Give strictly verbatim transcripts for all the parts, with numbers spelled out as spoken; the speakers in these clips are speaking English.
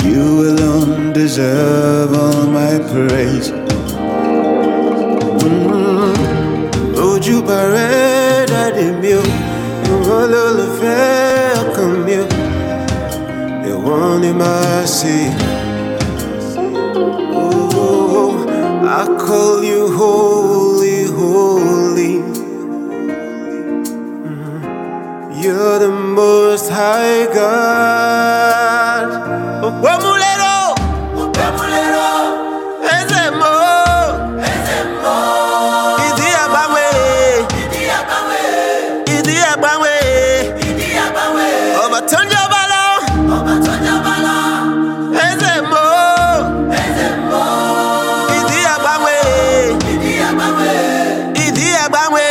You alone deserve all my praise. Ojú bàrẹ́ dàdí mi o, ìwọ lólùfẹ́ ọkàn mi o, ìwọ ni màá ṣe. Oh, I call you holy, holy. You're the most high God. Opemulero, Opemulero, Ezemo, Ezemo. Idi Abawe, Idi Abawe, Idi Abawe, Idi Abawe. Obatonjo bala, Obatonjo bala. Ezemo, Ezemo. Idi Abawe, Idi Abawe, Idi Abawe.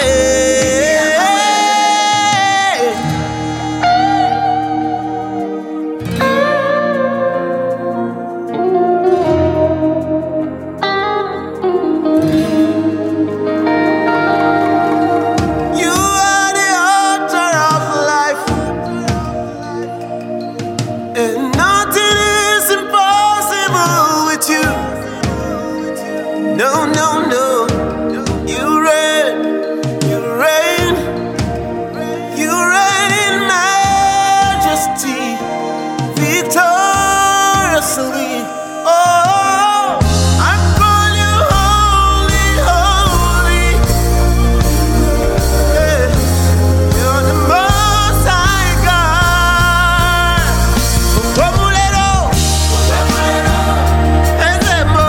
No, no, no. You reign, you reign, you reign in majesty, victoriously. Oh, I call you holy, holy. Yeah. You're the most high God. Opemulero, Opemulero. Ezemo.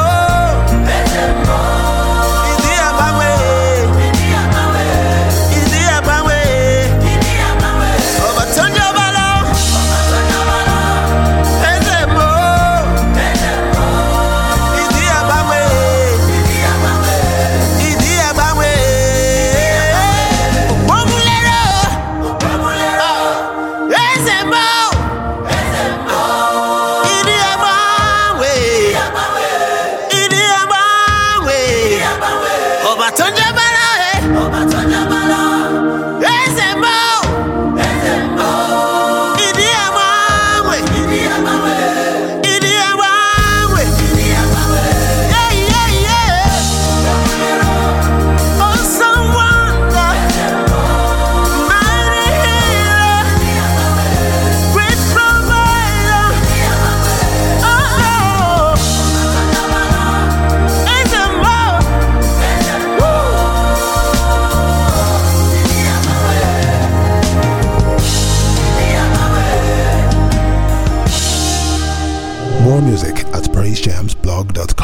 Obatonjo bala, eh. Obatonjo bala. Ezemo, Ezemo. Idi Abawe, Idi Abawe, Idi Abawe, Idi Abawe. Yeah, yeah, yeah. Awesome wonder, mighty healer, great provider. Oh, Ezemo. More music at praise jams blog dot com.